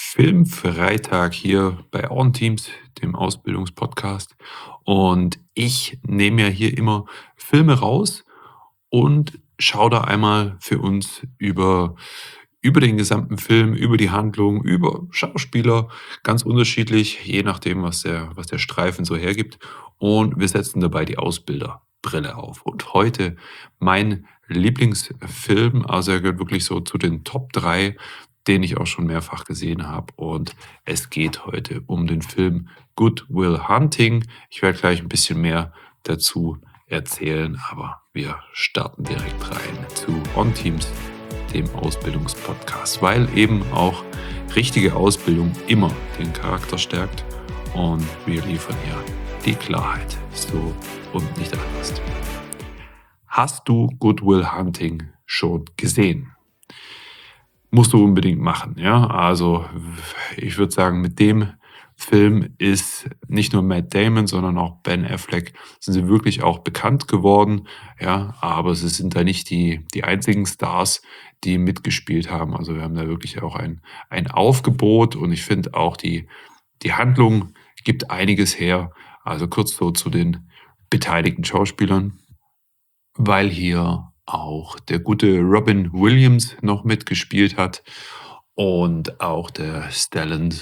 Filmfreitag hier bei On Teams, dem Ausbildungspodcast. Und ich nehme ja hier immer Filme raus und schaue da einmal für uns über den gesamten Film, über die Handlung, über Schauspieler, ganz unterschiedlich, je nachdem, was der Streifen so hergibt. Und wir setzen dabei die Ausbilderbrille auf. Und heute mein Lieblingsfilm, also er gehört wirklich so zu den Top 3, den ich auch schon mehrfach gesehen habe. Und es geht heute um den Film Good Will Hunting. Ich werde gleich ein bisschen mehr dazu erzählen, aber wir starten direkt rein zu On Teams, dem Ausbildungspodcast, weil eben auch richtige Ausbildung immer den Charakter stärkt und wir liefern hier die Klarheit, so und nicht anders. Hast du Good Will Hunting schon gesehen? Musst du unbedingt machen, ja? Also, ich würde sagen, mit dem Film ist nicht nur Matt Damon, sondern auch Ben Affleck sind sie wirklich auch bekannt geworden, ja? Aber sie sind da nicht die einzigen Stars, die mitgespielt haben. Also, wir haben da wirklich auch ein Aufgebot und ich finde auch die Handlung gibt einiges her. Also, kurz so zu den beteiligten Schauspielern, weil hier auch der gute Robin Williams noch mitgespielt hat und auch der Stellan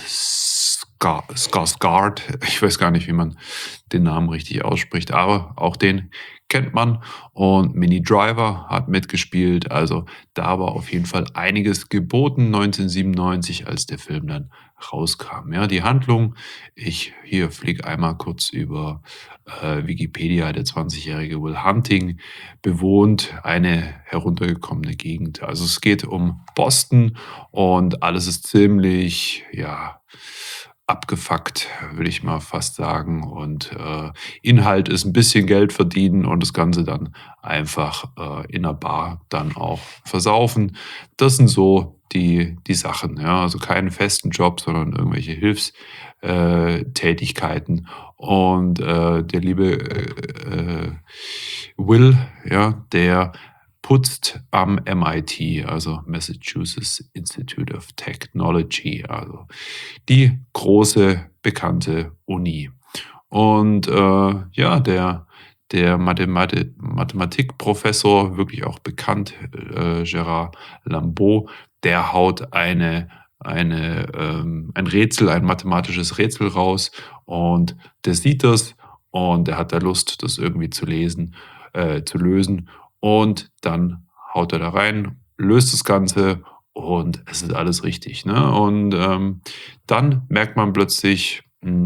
Skarsgård. Ich weiß gar nicht, wie man den Namen richtig ausspricht, aber auch den kennt man. Und Minnie Driver hat mitgespielt. Also da war auf jeden Fall einiges geboten 1997, als der Film dann rauskam. Ja, die Handlung, ich hier fliege einmal kurz über Wikipedia. Der 20-jährige Will Hunting bewohnt eine heruntergekommene Gegend. Also es geht um Boston und alles ist ziemlich, ja, abgefuckt, will ich mal fast sagen. Und Inhalt ist ein bisschen Geld verdienen und das Ganze dann einfach in 'ner Bar dann auch versaufen. Das sind so die Sachen, ja. Also keinen festen Job, sondern irgendwelche Tätigkeiten. Und der liebe Will, ja, der putzt am MIT, also Massachusetts Institute of Technology, also die große bekannte Uni. Und ja, der Mathematikprofessor, wirklich auch bekannt, Gérard Lambeau, der haut ein Rätsel, ein mathematisches Rätsel raus und der sieht das und der hat da Lust, das irgendwie zu lösen. Und dann haut er da rein, löst das Ganze und es ist alles richtig. Ne? Und dann merkt man plötzlich,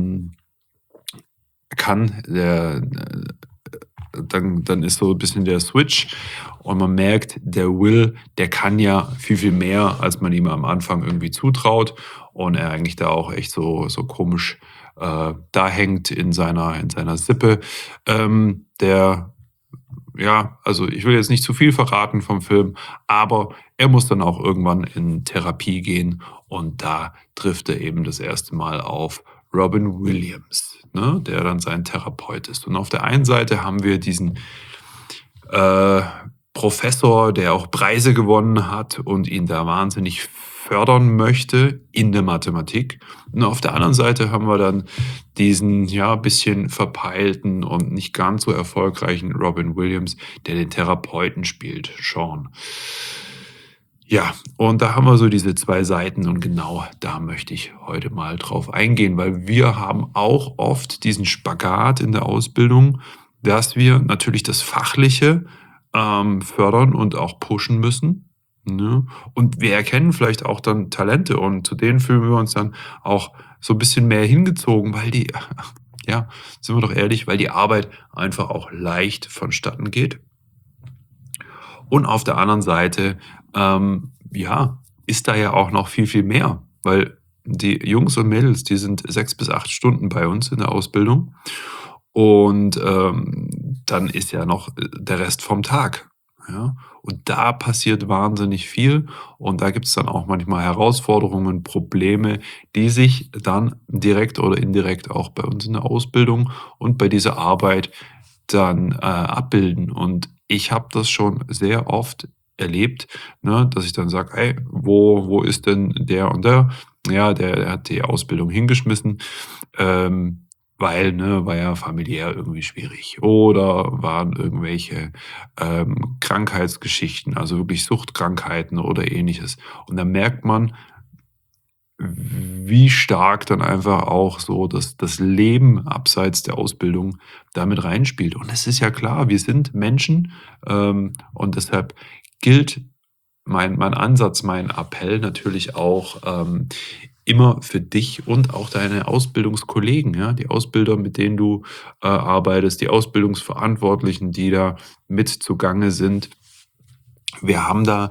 kann der, dann ist so ein bisschen der Switch und man merkt, der Will, der kann ja viel, viel mehr, als man ihm am Anfang irgendwie zutraut und er eigentlich da auch echt so komisch da hängt in seiner Sippe. Der ja, also ich will jetzt nicht zu viel verraten vom Film, aber er muss dann auch irgendwann in Therapie gehen und da trifft er eben das erste Mal auf Robin Williams, ne, der dann sein Therapeut ist. Und auf der einen Seite haben wir diesen äh, Professor, der auch Preise gewonnen hat und ihn da wahnsinnig fördern möchte in der Mathematik. Und auf der anderen Seite haben wir dann diesen, ja, bisschen verpeilten und nicht ganz so erfolgreichen Robin Williams, der den Therapeuten spielt, Sean. Ja, und da haben wir so diese 2 Seiten und genau da möchte ich heute mal drauf eingehen, weil wir haben auch oft diesen Spagat in der Ausbildung, dass wir natürlich das Fachliche, fördern und auch pushen müssen, ne? Und wir erkennen vielleicht auch dann Talente und zu denen fühlen wir uns dann auch so 'n bisschen mehr hingezogen, weil die ja, sind wir doch ehrlich, weil die Arbeit einfach auch leicht vonstatten geht. Und auf der anderen Seite, ja, ist da ja auch noch viel, viel mehr, weil die Jungs und Mädels, die sind 6 bis 8 Stunden bei uns in der Ausbildung und dann ist ja noch der Rest vom Tag. Ja? Und da passiert wahnsinnig viel und da gibt es dann auch manchmal Herausforderungen, Probleme, die sich dann direkt oder indirekt auch bei uns in der Ausbildung und bei dieser Arbeit dann abbilden. Und ich habe das schon sehr oft erlebt, ne, dass ich dann sage, hey, wo ist denn der und der? ja, der hat die Ausbildung hingeschmissen, weil, ne, war ja familiär irgendwie schwierig oder waren irgendwelche, Krankheitsgeschichten, also wirklich Suchtkrankheiten oder Ähnliches. Und da merkt man, wie stark dann einfach auch so das Leben abseits der Ausbildung damit reinspielt. Und es ist ja klar, wir sind Menschen, und deshalb gilt mein Ansatz, mein Appell natürlich auch, immer für dich und auch deine Ausbildungskollegen, ja, die Ausbilder, mit denen du, arbeitest, die Ausbildungsverantwortlichen, die da mit zugange sind. Wir haben da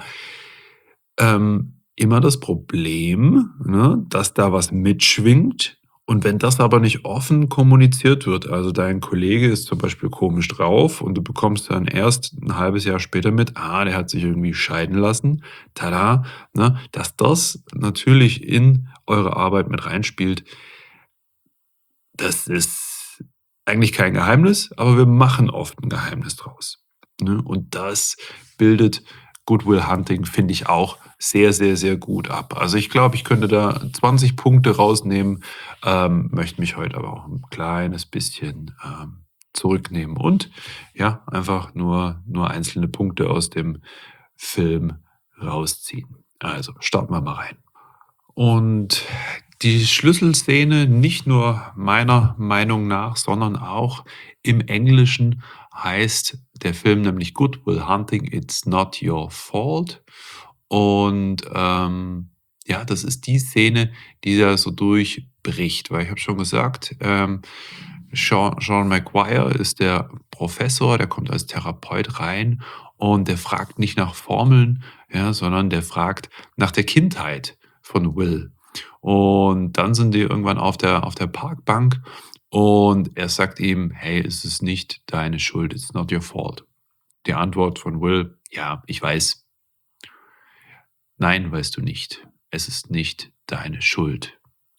immer das Problem, ne, dass da was mitschwingt und wenn das aber nicht offen kommuniziert wird, also dein Kollege ist zum Beispiel komisch drauf und du bekommst dann erst ein halbes Jahr später mit, der hat sich irgendwie scheiden lassen, tada, ne, dass das natürlich in eure Arbeit mit reinspielt, das ist eigentlich kein Geheimnis, aber wir machen oft ein Geheimnis draus, ne? Und das bildet Good Will Hunting, finde ich auch sehr, sehr, sehr gut ab. Also, ich glaube, ich könnte da 20 Punkte rausnehmen, möchte mich heute aber auch ein kleines bisschen, zurücknehmen und ja, einfach nur einzelne Punkte aus dem Film rausziehen. Also, starten wir mal rein. Und die Schlüsselszene, nicht nur meiner Meinung nach, sondern auch im Englischen heißt der Film nämlich Good Will Hunting, It's Not Your Fault. Und ja, das ist die Szene, die da so durchbricht, weil ich habe schon gesagt, Sean Maguire ist der Professor, der kommt als Therapeut rein und der fragt nicht nach Formeln, ja, sondern der fragt nach der Kindheit von Will. Und dann sind die irgendwann auf der Parkbank und er sagt ihm: „Hey, es ist nicht deine Schuld, it's not your fault." Die Antwort von Will: „Ja, ich weiß." „Nein, weißt du nicht. Es ist nicht deine Schuld."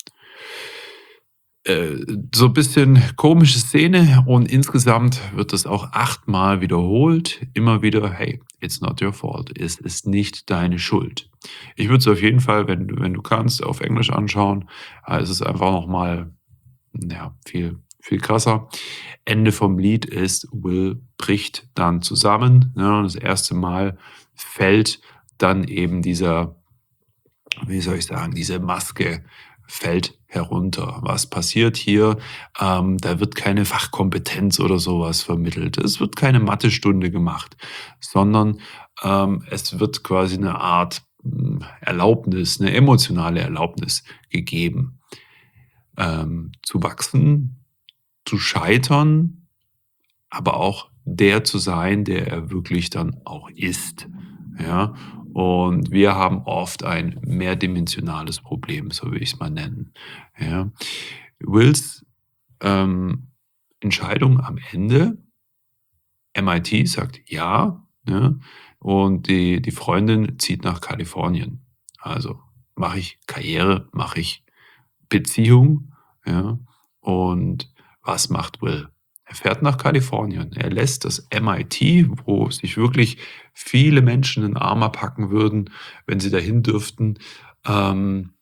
So ein bisschen komische Szene und insgesamt wird das auch achtmal wiederholt. Immer wieder: „Hey, it's not your fault. Es ist nicht deine Schuld." Ich würde es auf jeden Fall, wenn du kannst, auf Englisch anschauen. Es ist einfach noch mal, ja, viel viel krasser. Ende vom Lied ist, Will bricht dann zusammen, ne? Und das erste Mal fällt dann eben dieser, wie soll ich sagen, diese Maske fällt herunter. Was passiert hier? Da wird keine Fachkompetenz oder sowas vermittelt. Es wird keine Mathestunde gemacht, sondern es wird quasi eine Art Erlaubnis, eine emotionale Erlaubnis gegeben, zu wachsen, zu scheitern, aber auch der zu sein, der er wirklich dann auch ist. Ja? Und wir haben oft ein mehrdimensionales Problem, so will ich es mal nennen. Ja? Wills ähm, Entscheidung am Ende, MIT sagt ja, ne? Und die Freundin zieht nach Kalifornien. Also mache ich Karriere, mache ich Beziehung, ja? Und was macht Will? Er fährt nach Kalifornien. Er lässt das MIT, wo sich wirklich viele Menschen in den Arm abhacken würden, wenn sie dahin dürften, ähm,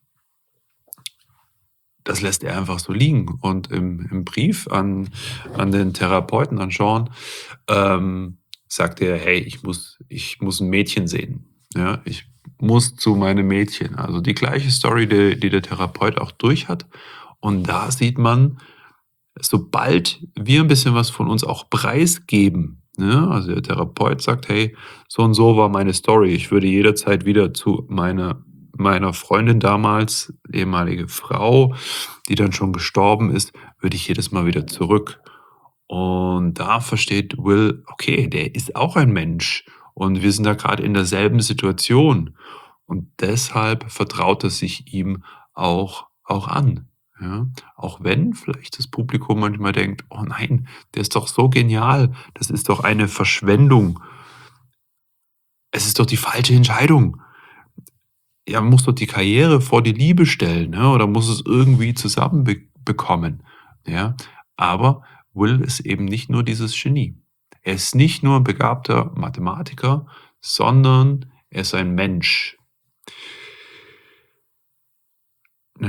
das lässt er einfach so liegen. Und im Brief an den Therapeuten, an Sean, sagt er: „Hey, ich muss ein Mädchen sehen. Ja, ich muss zu meinem Mädchen." Also, die gleiche Story, die der Therapeut auch durch hat. Und da sieht man, sobald wir ein bisschen was von uns auch preisgeben, ne? Also, der Therapeut sagt: „Hey, so und so war meine Story. Ich würde jederzeit wieder zu meiner Freundin damals, ehemalige Frau, die dann schon gestorben ist, würde ich jedes Mal wieder zurück." Und da versteht Will, okay, der ist auch ein Mensch und wir sind da gerade in derselben Situation. Und deshalb vertraut er sich ihm auch an, ja? Auch wenn vielleicht das Publikum manchmal denkt: „Oh nein, der ist doch so genial. Das ist doch eine Verschwendung. Es ist doch die falsche Entscheidung. Er muss doch die Karriere vor die Liebe stellen, ne, oder muss es irgendwie zusammen bekommen", ja? Aber Will ist eben nicht nur dieses Genie. Er ist nicht nur 'n begabter Mathematiker, sondern er ist ein Mensch.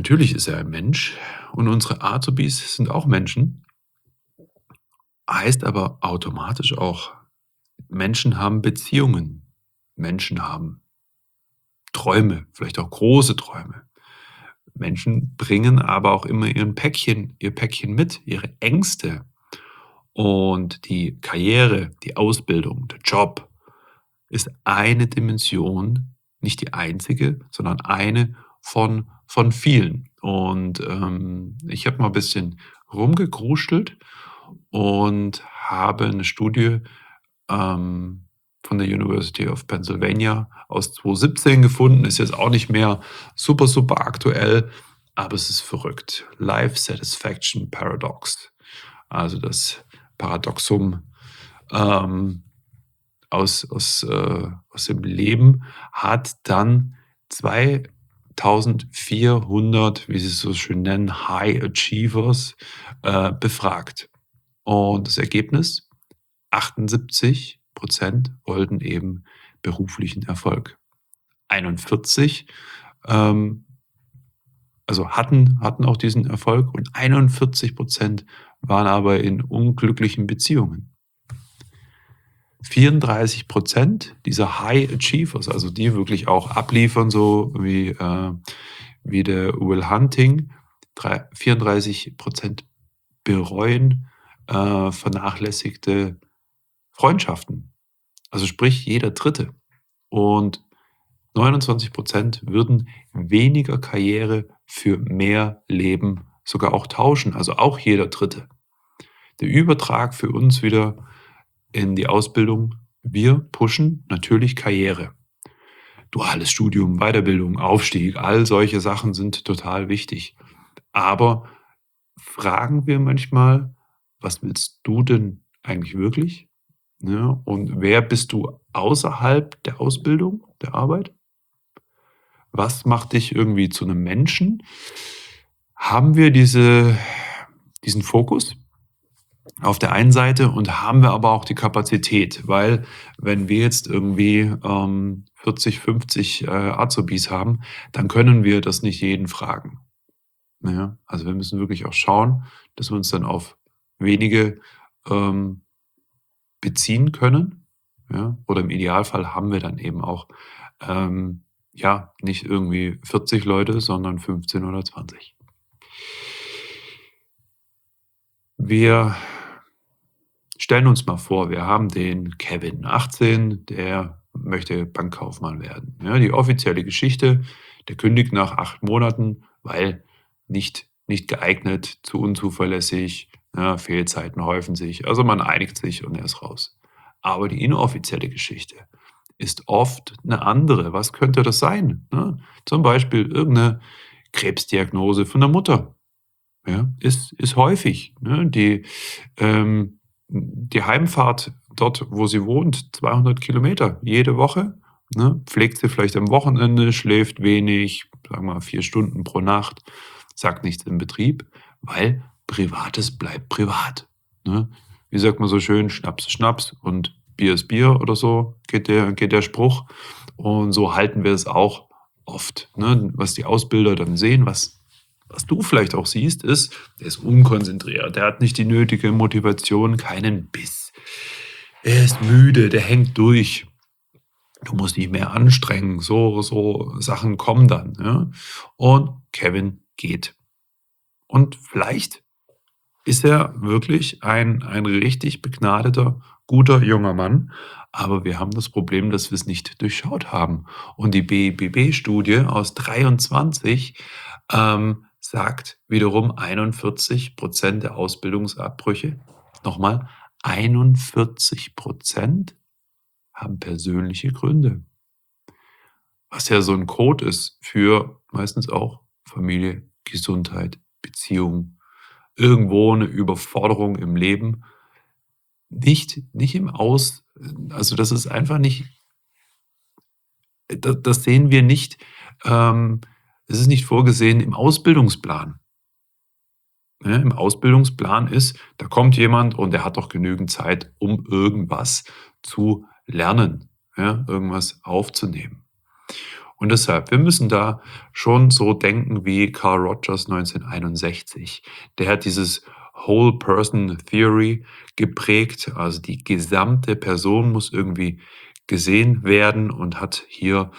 Natürlich ist er ein Mensch und unsere Azubis sind auch Menschen, heißt aber automatisch auch, Menschen haben Beziehungen, Menschen haben Träume, vielleicht auch große Träume. Menschen bringen aber auch immer ihr Päckchen mit, ihre Ängste. Und die Karriere, die Ausbildung, der Job ist eine Dimension, nicht die einzige, sondern eine von vielen. Und ich habe mal ein bisschen rumgekruschelt und habe eine Studie von der University of Pennsylvania aus 2017 gefunden. Ist jetzt auch nicht mehr super, super aktuell, aber es ist verrückt. Life Satisfaction Paradox. Also das Paradoxum ähm, aus dem Leben hat dann 2400, wie sie es so schön nennen, High Achievers befragt. Und das Ergebnis? 78% wollten eben beruflichen Erfolg. 41 ähm, also hatten auch diesen Erfolg und 41% waren aber in unglücklichen Beziehungen. 34% dieser High Achievers, also die wirklich auch abliefern, so wie der Will Hunting, 34% bereuen vernachlässigte Freundschaften. Also sprich jeder Dritte. Und 29% würden weniger Karriere für mehr Leben sogar auch tauschen, also auch jeder Dritte. Der Übertrag für uns wieder in die Ausbildung: Wir pushen natürlich Karriere. Duales Studium, Weiterbildung, Aufstieg, all solche Sachen sind total wichtig. Aber fragen wir manchmal: „Was willst du denn eigentlich wirklich?“ Ne? Und wer bist du außerhalb der Ausbildung, der Arbeit? Was macht dich irgendwie zu einem Menschen? Haben wir diesen Fokus auf der einen Seite und haben wir aber auch die Kapazität? Weil wenn wir jetzt irgendwie 40, 50 Azubis haben, dann können wir das nicht jeden fragen. Ja? Also wir müssen wirklich auch schauen, dass wir uns dann auf wenige ähm, beziehen können. Ja? Oder im Idealfall haben wir dann eben auch ja, nicht irgendwie 40 Leute, sondern 15 oder 20. Wir stellen uns mal vor, wir haben den Kevin, 18, der möchte Bankkaufmann werden. Ja, die offizielle Geschichte: Der kündigt nach 8 Monaten, weil nicht geeignet, zu unzuverlässig, ja, Fehlzeiten häufen sich. Also man einigt sich und er ist raus. Aber die inoffizielle Geschichte ist oft eine andere. Was könnte das sein? Ne? Zum Beispiel irgendeine Krebsdiagnose von der Mutter. Ja, ist häufig, ne? Die Heimfahrt dort, wo sie wohnt, 200 Kilometer jede Woche, ne? Pflegt sie vielleicht am Wochenende, schläft wenig, sagen wir mal 4 Stunden pro Nacht, sagt nichts im Betrieb, weil Privates bleibt privat, ne? Wie sagt man so schön: „Schnaps ist Schnaps und Bier ist Bier“ oder so geht der Spruch. Und so halten wir es auch oft, ne? Was die Ausbilder dann sehen, was du vielleicht auch siehst, ist, der ist unkonzentriert, der hat nicht die nötige Motivation, keinen Biss. Er ist müde, der hängt durch. Du musst dich mehr anstrengen. So Sachen kommen dann. Ja? Und Kevin geht. Und vielleicht ist er wirklich ein richtig begnadeter, guter junger Mann. Aber wir haben das Problem, dass wir es nicht durchschaut haben. Und die BIBB-Studie aus 23 sagt wiederum 41% der Ausbildungsabbrüche. Nochmal, 41% haben persönliche Gründe. Was ja so ein Code ist für meistens auch Familie, Gesundheit, Beziehung, irgendwo eine Überforderung im Leben. Nicht im Aus Also, das ist einfach nicht das sehen wir nicht, ähm es ist nicht vorgesehen im Ausbildungsplan. Ne? Im Ausbildungsplan ist, da kommt jemand und der hat doch genügend Zeit, um irgendwas zu lernen, ja, irgendwas aufzunehmen. Und deshalb, wir müssen da schon so denken wie Carl Rogers 1961. Der hat dieses Whole Person Theory geprägt, also die gesamte Person muss irgendwie gesehen werden und hat hier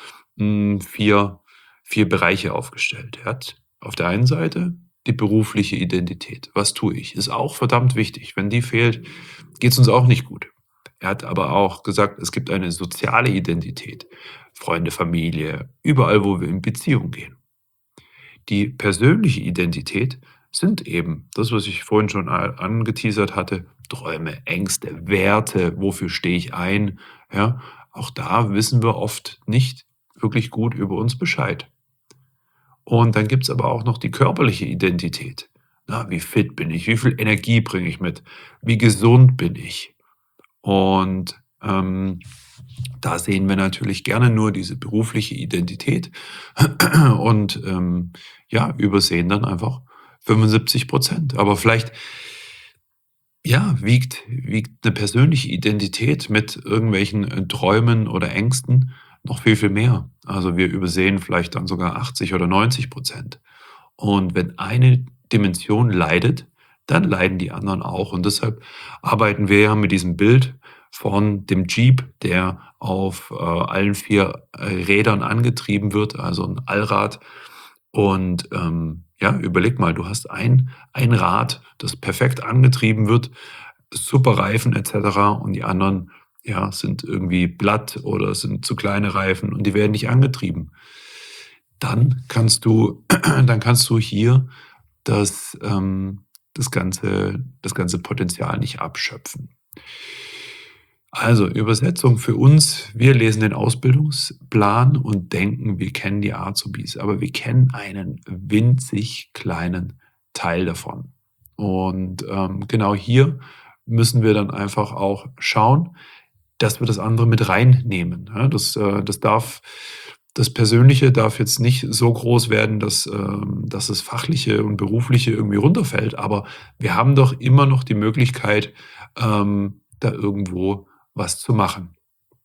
4 Bereiche aufgestellt. Er hat auf der einen Seite die berufliche Identität. Was tue ich? Ist auch verdammt wichtig. Wenn die fehlt, geht es uns auch nicht gut. Er hat aber auch gesagt, es gibt eine soziale Identität. Freunde, Familie, überall, wo wir in Beziehung gehen. Die persönliche Identität sind eben das, was ich vorhin schon angeteasert hatte, Träume, Ängste, Werte, wofür stehe ich ein? Ja, auch da wissen wir oft nicht wirklich gut über uns Bescheid. Und dann gibt es aber auch noch die körperliche Identität. Na, wie fit bin ich? Wie viel Energie bringe ich mit? Wie gesund bin ich? Und da sehen wir natürlich gerne nur diese berufliche Identität und ja, übersehen dann einfach 75%. Aber vielleicht ja, wiegt eine persönliche Identität mit irgendwelchen Träumen oder Ängsten noch viel, viel mehr. Also wir übersehen vielleicht dann sogar 80 oder 90%. Und wenn eine Dimension leidet, dann leiden die anderen auch. Und deshalb arbeiten wir ja mit diesem Bild von dem Jeep, der auf allen 4 Rädern angetrieben wird, also ein Allrad. Und ja, überleg mal, du hast ein Rad, das perfekt angetrieben wird, super Reifen etc. Und die anderen ja, sind irgendwie platt oder sind zu kleine Reifen und die werden nicht angetrieben. Dann kannst du, dann kannst du hier das ganze Potenzial nicht abschöpfen. Also Übersetzung für uns, wir lesen den Ausbildungsplan und denken, wir kennen die Azubis, aber wir kennen einen winzig kleinen Teil davon. Und genau hier müssen wir dann einfach auch schauen, dass wir das andere mit reinnehmen. Ja, das Persönliche darf jetzt nicht so groß werden, dass das Fachliche und Berufliche irgendwie runterfällt, aber wir haben doch immer noch die Möglichkeit, da irgendwo was zu machen.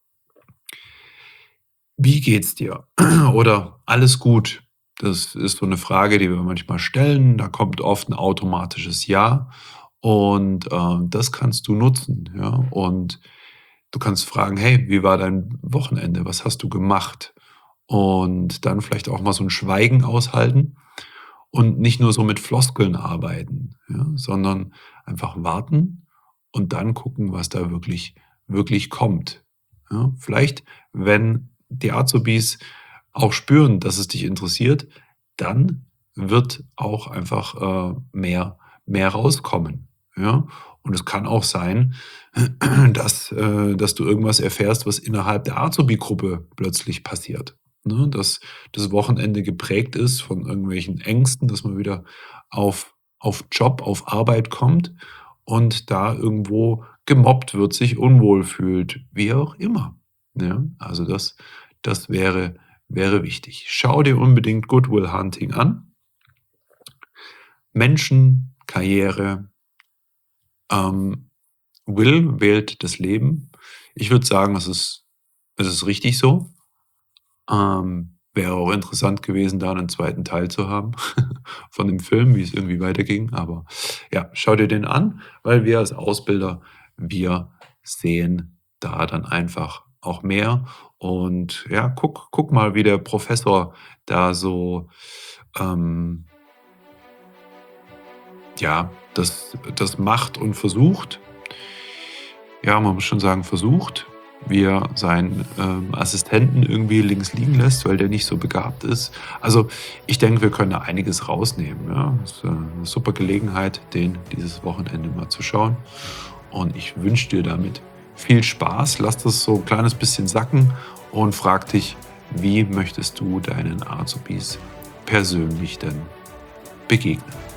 Wie geht's dir? Oder alles gut? Das ist so eine Frage, die wir manchmal stellen. Da kommt oft ein automatisches Ja und das kannst du nutzen, ja? Und du kannst fragen: „Hey, wie war dein Wochenende? Was hast du gemacht?“ Und dann vielleicht auch mal so ein Schweigen aushalten und nicht nur so mit Floskeln arbeiten, ja, sondern einfach warten und dann gucken, was da wirklich kommt. Ja, vielleicht, wenn die Azubis auch spüren, dass es dich interessiert, dann wird auch einfach mehr rauskommen. Ja? Und es kann auch sein, dass du irgendwas erfährst, was innerhalb der Azubi-Gruppe plötzlich passiert. Ne? Dass das Wochenende geprägt ist von irgendwelchen Ängsten, dass man wieder auf Job, auf Arbeit kommt und da irgendwo gemobbt wird, sich unwohl fühlt, wie auch immer. Ja, also das wäre wichtig. Schau dir unbedingt Good Will Hunting an. Menschen, Karriere, ähm, Will wählt das Leben. Ich würde sagen, es ist richtig so. Wäre auch interessant gewesen, da einen zweiten Teil zu haben von dem Film, wie es irgendwie weiterging. Aber ja, schau dir den an, weil wir als Ausbilder, wir sehen da dann einfach auch mehr. Und ja, guck mal, wie der Professor da so, ähm, ja, das macht und versucht. Ja, man muss schon sagen, versucht, wie er seinen Assistenten irgendwie links liegen lässt, weil der nicht so begabt ist. Also ich denke, wir können da einiges rausnehmen. Ja? Das ist eine super Gelegenheit, den dieses Wochenende mal zu schauen. Und ich wünsche dir damit viel Spaß. Lass das so ein kleines bisschen sacken und frag dich, wie möchtest du deinen Azubis persönlich denn begegnen?